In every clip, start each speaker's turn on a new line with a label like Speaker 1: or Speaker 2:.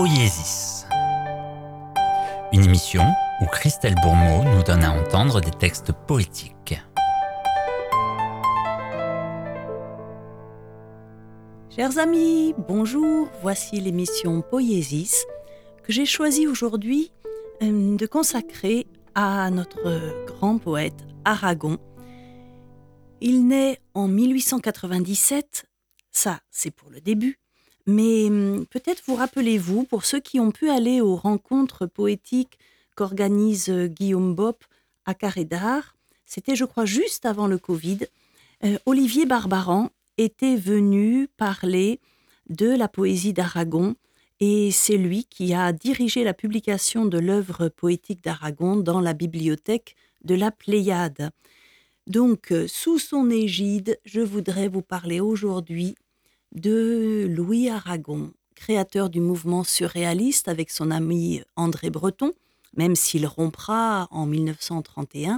Speaker 1: Poiesis, une émission où Christelle Bourmeau nous donne à entendre des textes poétiques.
Speaker 2: Chers amis, bonjour, voici l'émission Poiesis que j'ai choisi aujourd'hui de consacrer à notre grand poète Aragon. Il naît en 1897, ça c'est pour le début, mais peut-être vous rappelez-vous, pour ceux qui ont pu aller aux rencontres poétiques qu'organise Guillaume Bopp à Carré d'Art, c'était je crois juste avant le Covid, Olivier Barbaran était venu parler de la poésie d'Aragon et c'est lui qui a dirigé la publication de l'œuvre poétique d'Aragon dans la bibliothèque de la Pléiade. Donc, sous son égide, je voudrais vous parler aujourd'hui de Louis Aragon, créateur du mouvement surréaliste avec son ami André Breton, même s'il rompra en 1931.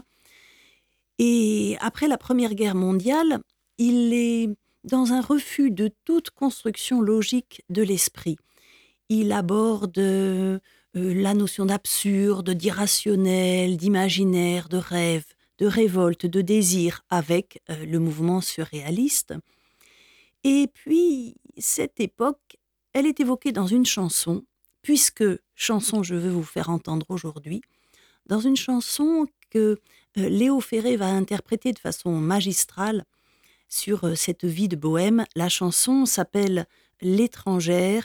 Speaker 2: Et après la Première Guerre mondiale, il est dans un refus de toute construction logique de l'esprit. Il aborde la notion d'absurde, d'irrationnel, d'imaginaire, de rêve, de révolte, de désir avec le mouvement surréaliste. Et puis, cette époque, elle est évoquée dans une chanson, puisque chanson je veux vous faire entendre aujourd'hui, dans une chanson que Léo Ferré va interpréter de façon magistrale sur cette vie de bohème. La chanson s'appelle « L'étrangère »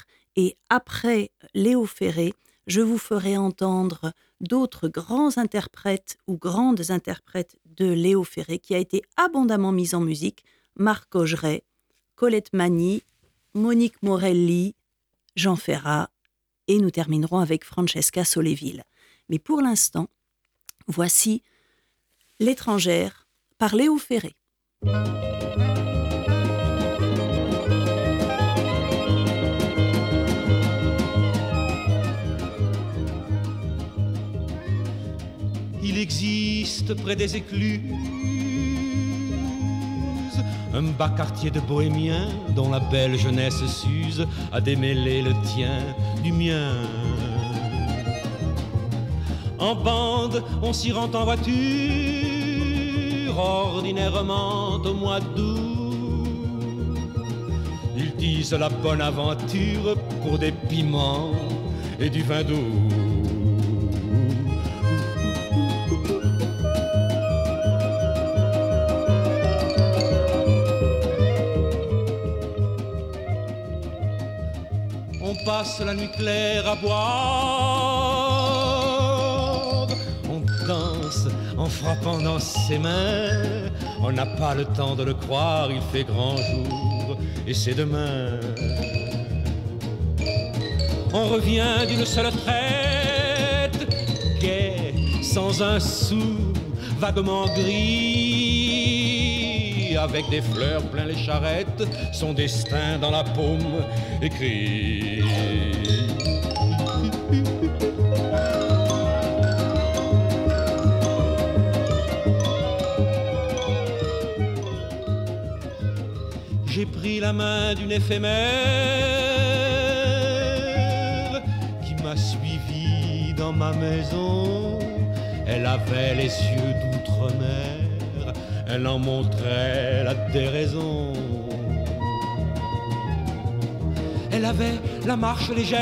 Speaker 2: et après Léo Ferré, je vous ferai entendre d'autres grands interprètes ou grandes interprètes de Léo Ferré qui a été abondamment mise en musique, Marc Augeret, Colette Magny, Monique Morelli, Jean Ferrat et nous terminerons avec Francesca Soléville. Mais pour l'instant, voici L'étrangère par Léo Ferré.
Speaker 3: Il existe près des écluses un bas quartier de bohémiens dont la belle jeunesse s'use à démêler le tien du mien. En bande, on s'y rend en voiture, ordinairement au mois d'août. Ils disent la bonne aventure pour des piments et du vin doux. On passe la nuit claire à boire, on danse en frappant dans ses mains. On n'a pas le temps de le croire, il fait grand jour et c'est demain. On revient d'une seule traite, gai, sans un sou, vaguement gris, avec des fleurs plein les charrettes, son destin dans la paume écrit. J'ai pris la main d'une éphémère qui m'a suivi dans ma maison. Elle avait les yeux d'outre-mer, elle en montrait la déraison. Elle avait la marche légère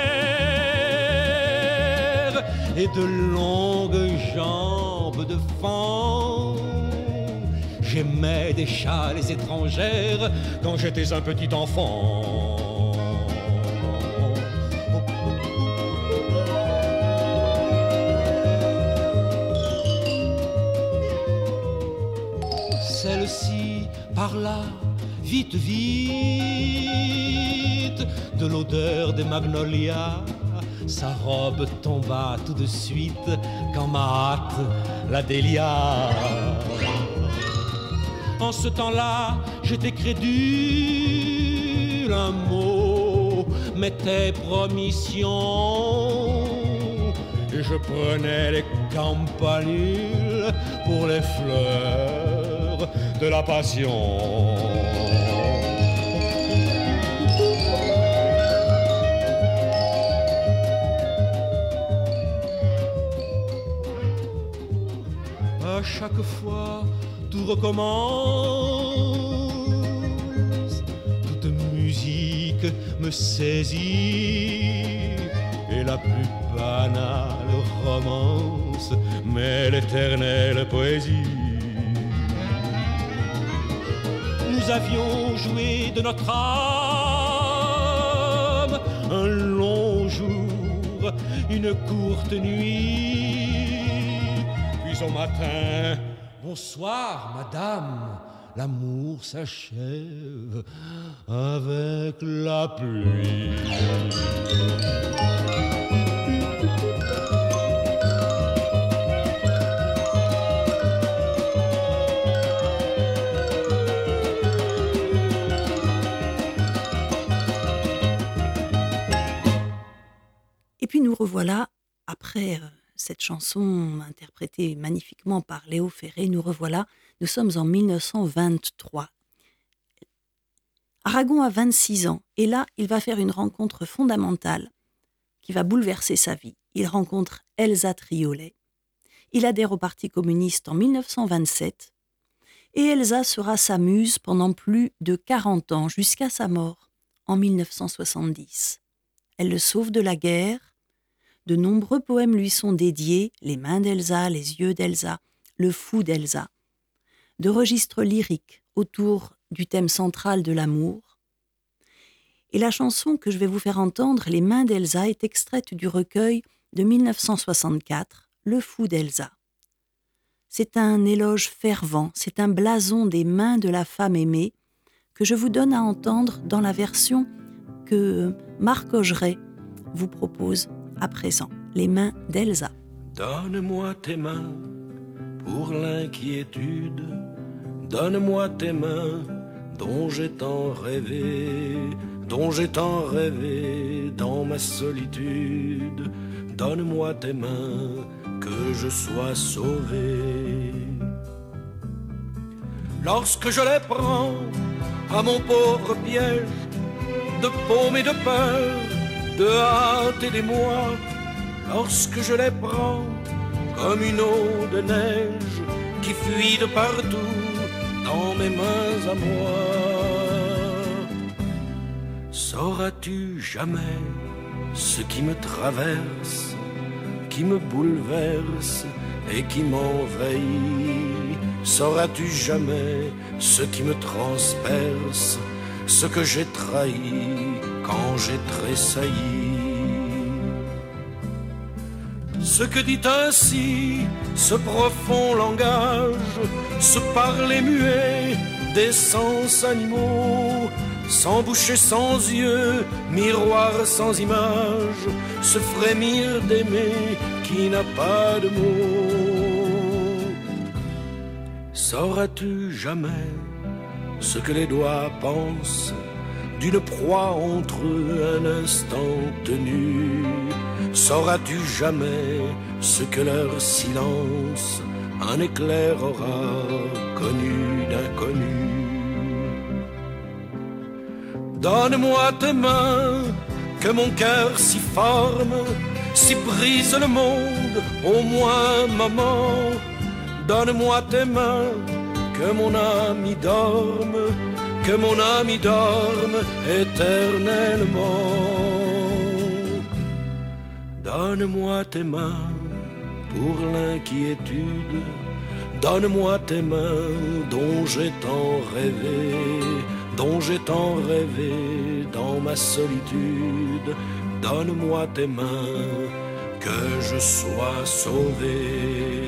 Speaker 3: et de longues jambes de faon. J'aimais des châles étrangères quand j'étais un petit enfant. Celle-ci par là, vite, vite, de l'odeur des magnolias, sa robe tomba tout de suite quand m'a hâte la délia. En ce temps-là, j'étais crédule, un mot m'était promission, et je prenais les campanules pour les fleurs de la passion. fois, tout recommence. Toute musique me saisit, et la plus banale romance, mais l'éternelle poésie. Nous avions joué de notre âme un long jour, une courte nuit. Puis au matin, bonsoir madame, l'amour s'achève avec la pluie.
Speaker 2: Et puis nous revoilà, après cette chanson interprétée magnifiquement par Léo Ferré, nous sommes en 1923. Aragon a 26 ans, et là, il va faire une rencontre fondamentale qui va bouleverser sa vie. Il rencontre Elsa Triolet. Il adhère au Parti communiste en 1927, et Elsa sera sa muse pendant plus de 40 ans, jusqu'à sa mort, en 1970. Elle le sauve de la guerre. De nombreux poèmes lui sont dédiés, Les mains d'Elsa, Les yeux d'Elsa, Le fou d'Elsa. De registres lyriques autour du thème central de l'amour. Et la chanson que je vais vous faire entendre, Les mains d'Elsa, est extraite du recueil de 1964, Le fou d'Elsa. C'est un éloge fervent, c'est un blason des mains de la femme aimée que je vous donne à entendre dans la version que Marc Augeret vous propose à présent, Les mains d'Elsa.
Speaker 4: Donne-moi tes mains pour l'inquiétude, donne-moi tes mains dont j'ai tant rêvé, dans ma solitude, donne-moi tes mains que je sois sauvé. Lorsque je les prends à mon pauvre piège de paume et de peur, de hâte et d'émoi, lorsque je les prends comme une eau de neige qui fuit de partout dans mes mains à moi. Sauras-tu jamais ce qui me traverse, qui me bouleverse et qui m'envahit? Sauras-tu jamais ce qui me transperce, ce que j'ai trahi quand j'ai tressailli? Ce que dit ainsi ce profond langage, ce parler muet des sens animaux, sans bouche et sans yeux, miroir sans image, ce frémir d'aimer qui n'a pas de mots. Sauras-tu jamais ce que les doigts pensent d'une proie entre eux un instant tenu? Sauras-tu jamais ce que leur silence un éclair aura connu d'inconnu? Donne-moi tes mains, que mon cœur s'y forme, s'y brise le monde, au moins maman. Donne-moi tes mains, que mon âme y dorme, que mon âme y dorme éternellement. Donne-moi tes mains pour l'inquiétude, donne-moi tes mains dont j'ai tant rêvé, dont j'ai tant rêvé dans ma solitude. Donne-moi tes mains, que je sois sauvé.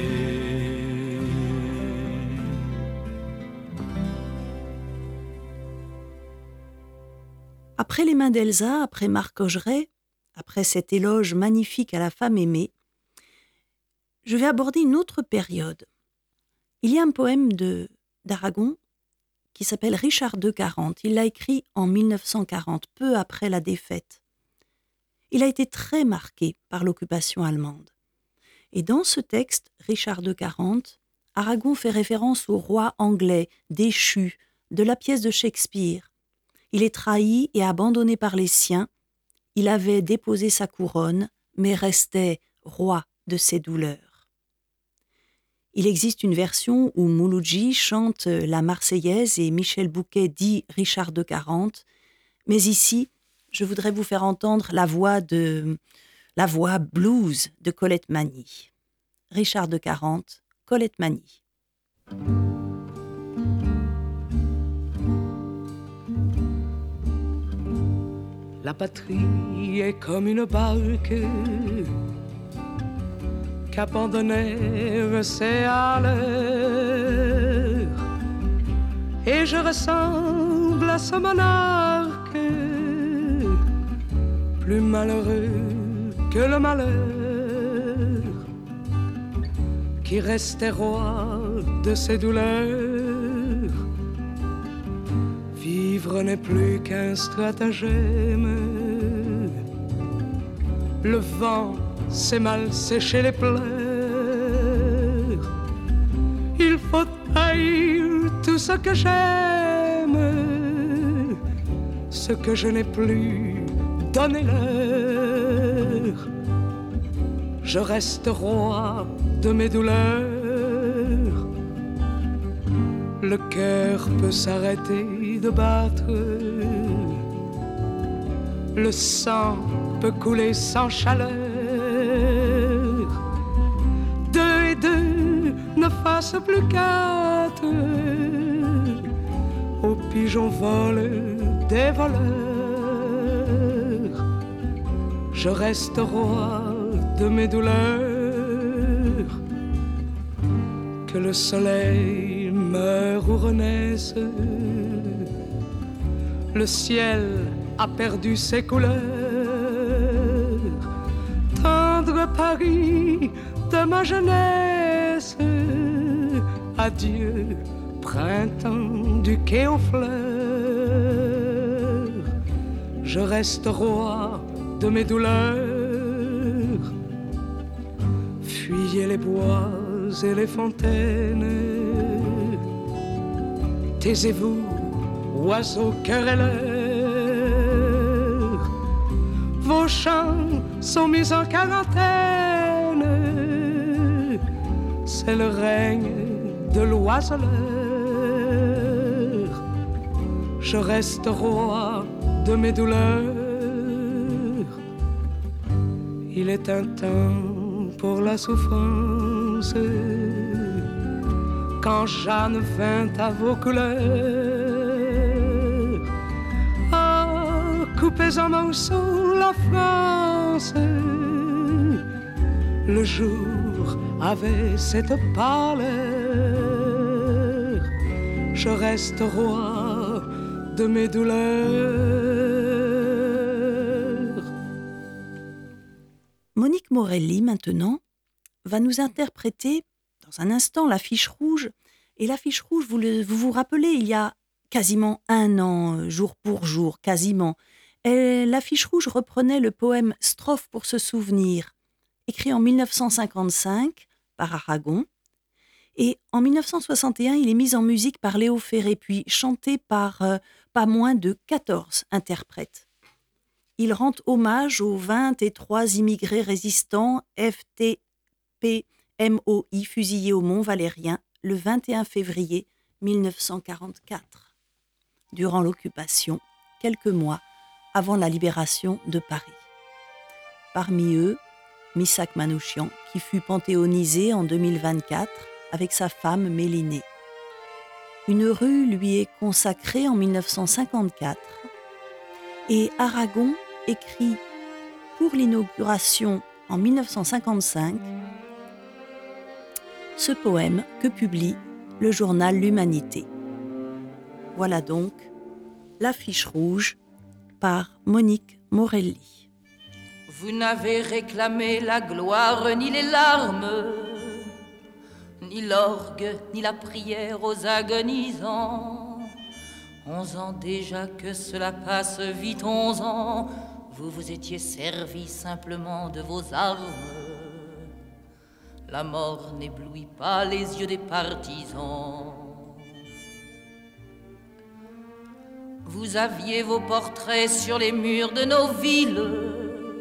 Speaker 2: Après Les mains d'Elsa, après Marc Augeret, après cet éloge magnifique à la femme aimée, je vais aborder une autre période. Il y a un poème d'Aragon qui s'appelle Richard II 40. Il l'a écrit en 1940, peu après la défaite. Il a été très marqué par l'occupation allemande. Et dans ce texte, Richard II 40, Aragon fait référence au roi anglais déchu de la pièce de Shakespeare. Il est trahi et abandonné par les siens. Il avait déposé sa couronne, mais restait roi de ses douleurs. Il existe une version où Mouloudji chante la Marseillaise et Michel Bouquet dit Richard de 40. Mais ici, je voudrais vous faire entendre la voix blues de Colette Mani. Richard de 40, Colette Mani.
Speaker 5: La patrie est comme une barque qu'abandonnait ses haleurs, et je ressemble à ce monarque plus malheureux que le malheur, qui restait roi de ses douleurs. Vivre n'est plus qu'un stratagème. Le vent sait mal sécher les pleurs. Il faut haïr tout ce que j'aime. Ce que je n'ai plus, donnez-leur. Je reste roi de mes douleurs. Le cœur peut s'arrêter de battre. Le sang peut couler sans chaleur. Deux et deux ne fassent plus quatre. Aux pigeons volent des voleurs. Je reste roi de mes douleurs. Que le soleil meure ou renaisse, le ciel a perdu ses couleurs. Tendre Paris de ma jeunesse, adieu printemps du quai aux fleurs. Je reste roi de mes douleurs. Fuyez les bois et les fontaines. Taisez-vous, oiseaux querelleurs. Vos chants sont mis en quarantaine. C'est le règne de l'oiseleur. Je reste roi de mes douleurs. Il est un temps pour la souffrance. Quand Jeanne vint à vos couleurs, oh, coupez en morceaux la France. Le jour avait cette pâleur. Je reste roi de mes douleurs.
Speaker 2: Monique Morelli, maintenant, va nous interpréter dans un instant l'affiche rouge. Et l'affiche rouge, vous vous rappelez, il y a quasiment un an, jour pour jour, quasiment. L'affiche rouge reprenait le poème « Strophe pour se souvenir », écrit en 1955 par Aragon. Et en 1961, il est mis en musique par Léo Ferré, puis chanté par pas moins de 14 interprètes. Il rend hommage aux 23 immigrés résistants FTP-MOI fusillés au Mont-Valérien le 21 février 1944, durant l'occupation, quelques mois avant la libération de Paris. Parmi eux, Missak Manouchian, qui fut panthéonisé en 2024 avec sa femme Mélinée. Une rue lui est consacrée en 1954 et Aragon écrit pour l'inauguration en 1955 ce poème que publie le journal L'Humanité. Voilà donc l'affiche rouge par Monique Morelli.
Speaker 6: Vous n'avez réclamé la gloire ni les larmes, ni l'orgue, ni la prière aux agonisants. 11 ans déjà que cela passe vite, 11 ans, vous vous étiez servi simplement de vos armes. La mort n'éblouit pas les yeux des partisans. Vous aviez vos portraits sur les murs de nos villes,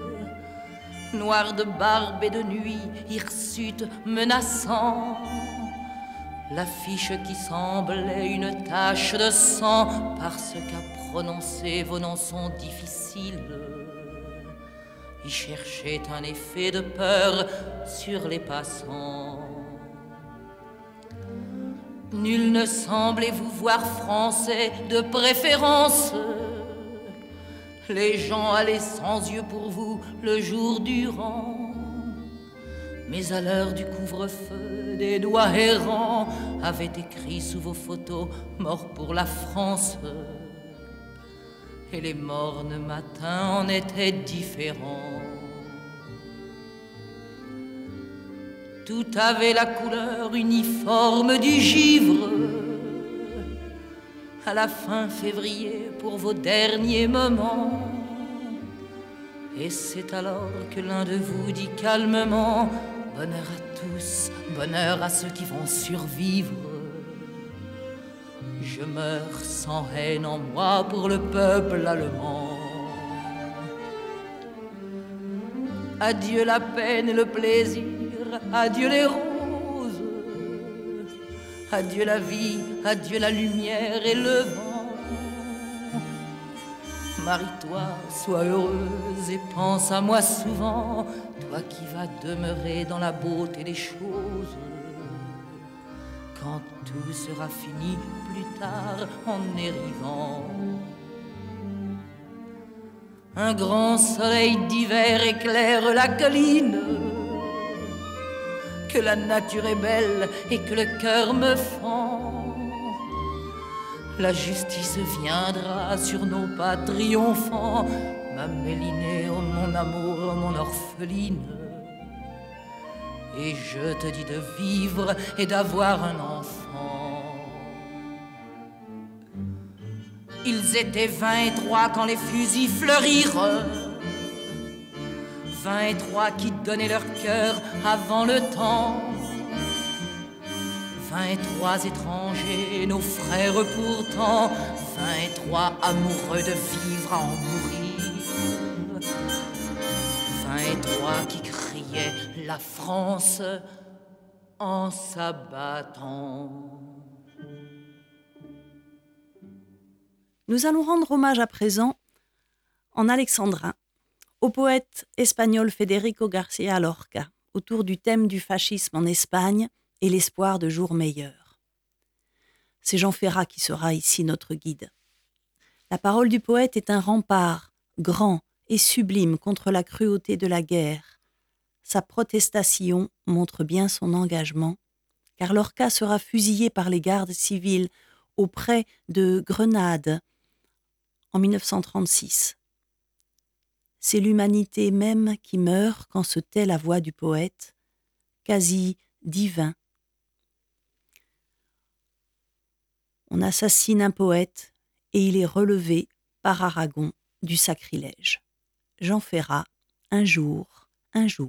Speaker 6: noirs de barbe et de nuit, hirsutes menaçants. l'affiche qui semblait une tache de sang, parce qu'à prononcer vos noms sont difficiles, y cherchait un effet de peur sur les passants. Nul ne semblait vous voir français de préférence. Les gens allaient sans yeux pour vous le jour durant. Mais à l'heure du couvre-feu, des doigts errants avaient écrit sous vos photos « Mort pour la France ». Et les mornes matins en étaient différents. Tout avait la couleur uniforme du givre. À la fin février, pour vos derniers moments. Et c'est alors que l'un de vous dit calmement « Bonheur à tous, bonheur à ceux qui vont survivre. Je meurs sans haine en moi pour le peuple allemand. » Adieu la peine et le plaisir, adieu les roses, adieu la vie, adieu la lumière et le vent. Marie-toi, sois heureuse et pense à moi souvent, toi qui vas demeurer dans la beauté des choses. Quand tout sera fini plus tard en érivant. Un grand soleil d'hiver éclaire la colline. Que la nature est belle et que le cœur me fend. La justice viendra sur nos pas triomphants. Ma Mélinée, oh mon amour, oh mon orpheline. Et je te dis de vivre et d'avoir un enfant. Ils étaient 23 quand les fusils fleurirent. 23 qui donnaient leur cœur avant le temps. 23 étrangers, nos frères pourtant. 23 amoureux de vivre à en mourir. 23 qui criaient la France en s'abattant.
Speaker 2: Nous allons rendre hommage à présent, en alexandrin, au poète espagnol Federico García Lorca, autour du thème du fascisme en Espagne et l'espoir de jours meilleurs. C'est Jean Ferrat qui sera ici notre guide. La parole du poète est un rempart grand et sublime contre la cruauté de la guerre. Sa protestation montre bien son engagement, car Lorca sera fusillé par les gardes civils auprès de Grenade en 1936. C'est l'humanité même qui meurt quand se tait la voix du poète, quasi divin. On assassine un poète et il est relevé par Aragon du sacrilège. Jean Ferrat, un jour, un jour.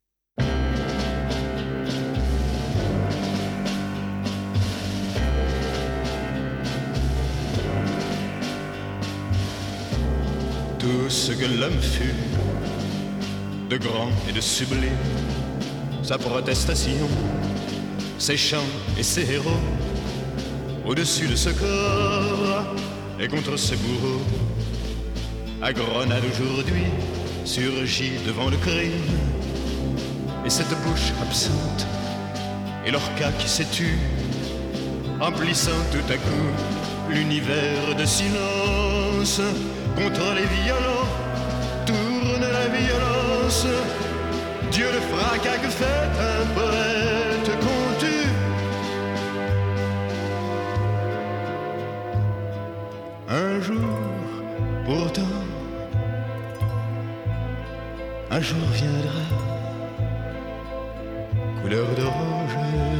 Speaker 7: Tout ce que l'homme fut, de grand et de sublime, sa protestation, ses chants et ses héros, au-dessus de ce corps et contre ce bourreau. À Grenade aujourd'hui, surgit devant le crime, et cette bouche absente, et Lorca qui s'est tu, emplissant tout à coup l'univers de silence. Contre les violents, tourne la violence. Dieu le fracas que fait un poète qu'on tue. Un jour, pourtant, un jour viendra, couleur d'orange,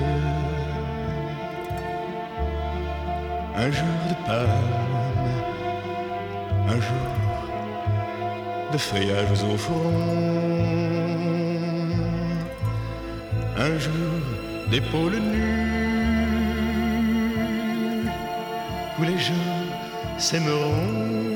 Speaker 7: un jour de palme, un jour de feuillages au front, un jour d'épaules nues, où les gens s'aimeront,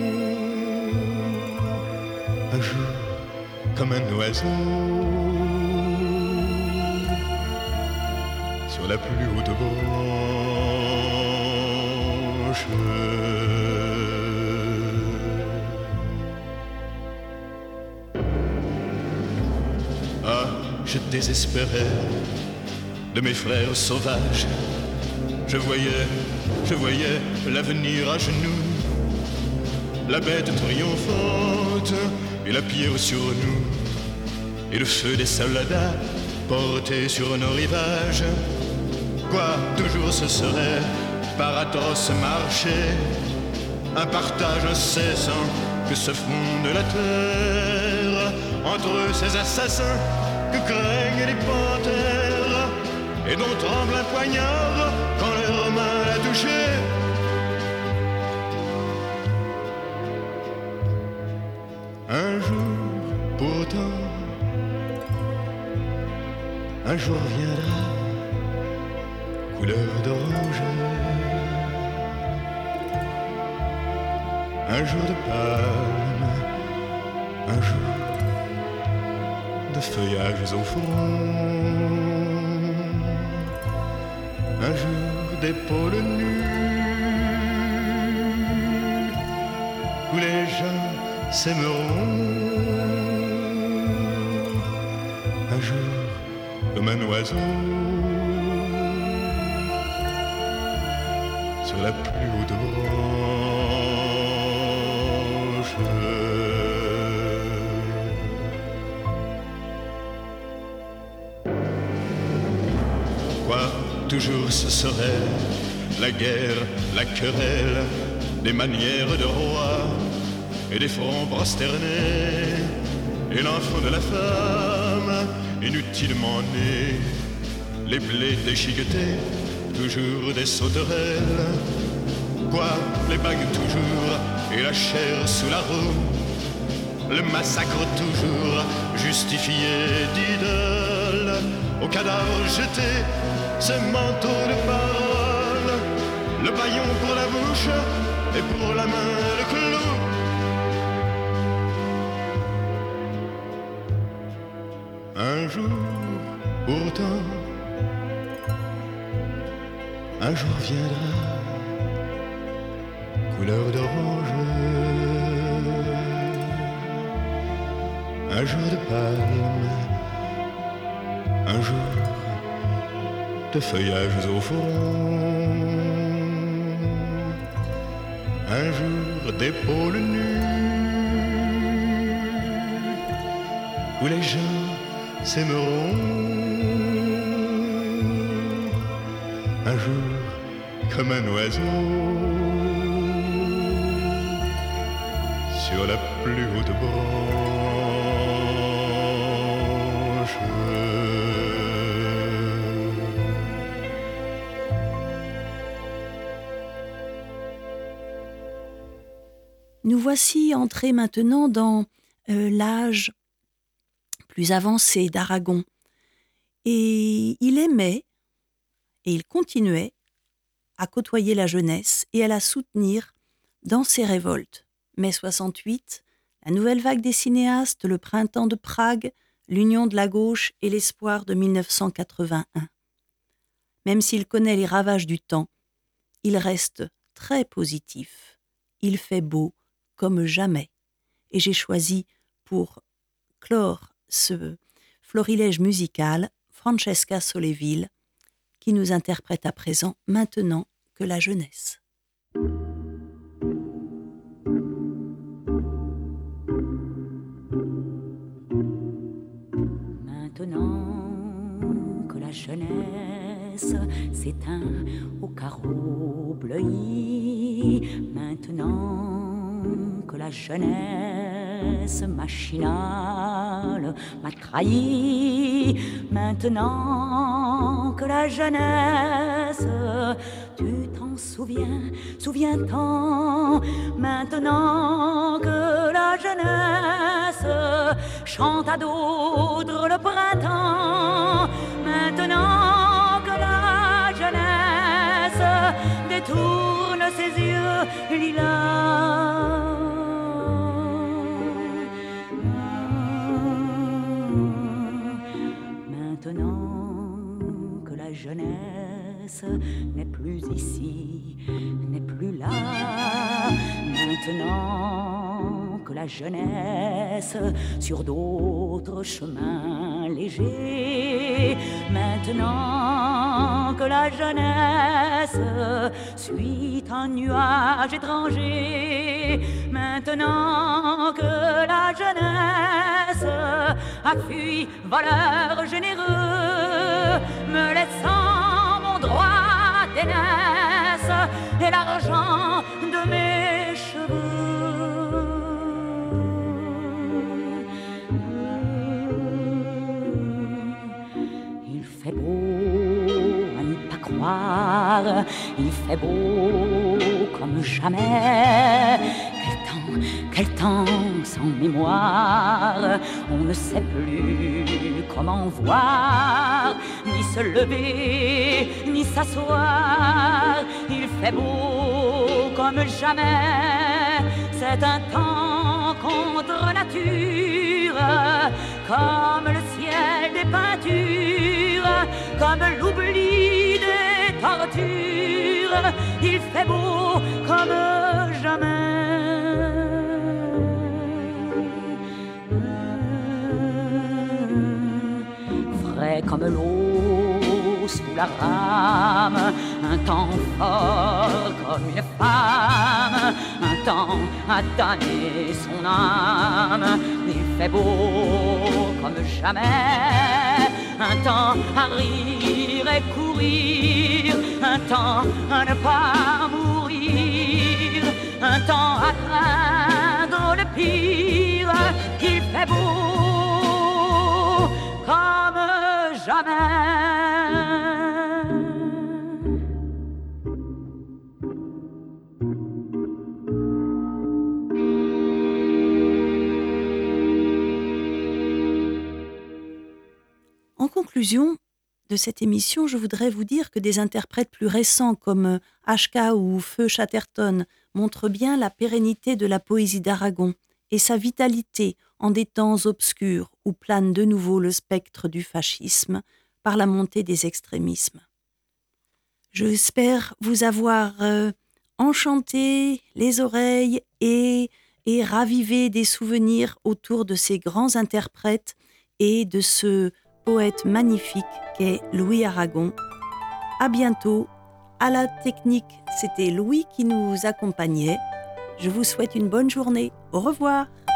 Speaker 7: un jour comme un oiseau sur sur la plus haute branche. Ah, je désespérais de mes frères sauvages. Je voyais l'avenir à genoux, la bête triomphante et la pierre sur nous, et le feu des soldats porté sur nos rivages. Quoi, toujours ce serait par atroce marché, un partage incessant que se fonde la terre entre ces assassins que craignent les panthères et dont tremble un poignard quand les Romains l'a touché. Un jour, pourtant, un jour viendra, couleur d'orange, un jour de palme, un jour de feuillages au front, un jour d'épaules nues, où les gens s'aimeront, un jour comme un oiseau sur la plus haute branche. Quoi, toujours ce serait la guerre, la querelle, des manières de roi et des fronts prosternés, et l'enfant de la femme inutilement né, les blés déchiquetés, toujours des sauterelles. Quoi, les bagues toujours et la chair sous la roue, le massacre toujours justifié d'idoles, au cadavre jeté, ce manteau de parole, le bâillon pour la bouche et pour la main le clou. Un jour, pourtant, un jour viendra, couleur d'orange, un jour de palme, un jour de feuillages au front, un jour d'épaules nues, où les gens s'aimeront, un jour comme un oiseau sur la plus haute branche.
Speaker 2: Nous voici entrés maintenant dans l'âge plus avancé d'Aragon. Et il aimait, et il continuait, à côtoyer la jeunesse et à la soutenir dans ses révoltes. Mai 68, la nouvelle vague des cinéastes, le printemps de Prague, l'union de la gauche et l'espoir de 1981. Même s'il connaît les ravages du temps, il reste très positif. Il fait beau comme jamais. Et j'ai choisi pour clore ce florilège musical Francesca Solleville, qui nous interprète à présent Maintenant que la jeunesse.
Speaker 8: Maintenant que la jeunesse s'éteint au carreau bleui, maintenant que la jeunesse machinale m'a trahi, maintenant que la jeunesse, tu t'en souviens-t'en, maintenant que la jeunesse chante à d'autres le printemps, maintenant que la jeunesse détourne ses yeux lilas. Maintenant que la jeunesse Maintenant que la jeunesse sur d'autres chemins légers, maintenant que la jeunesse suit un nuage étranger, maintenant que la jeunesse a fui voleur généreux, me laissant mon droit d'aînesse et l'argent de mes cheveux. Il fait beau à n'y pas croire, il fait beau comme jamais. Quel temps sans mémoire, on ne sait plus comment voir, ni se lever, ni s'asseoir. Il fait beau comme jamais, c'est un temps contre nature, comme le ciel des peintures, comme l'oubli des tortures. Il fait beau comme jamais. Frais comme l'eau sous la rame, un temps fort comme une femme, un temps à donner son âme. Il fait beau comme jamais, un temps à rire et courir, un temps à ne pas mourir, un temps à craindre le pire. Il fait beau comme jamais.
Speaker 2: En conclusion de cette émission, je voudrais vous dire que des interprètes plus récents comme HK ou Feu Chatterton montrent bien la pérennité de la poésie d'Aragon et sa vitalité en des temps obscurs où plane de nouveau le spectre du fascisme par la montée des extrémismes. J'espère vous avoir enchanté les oreilles et ravivé des souvenirs autour de ces grands interprètes et de ce poète magnifique qu'est Louis Aragon. À bientôt. À la technique, c'était Louis qui nous accompagnait. Je vous souhaite une bonne journée. Au revoir.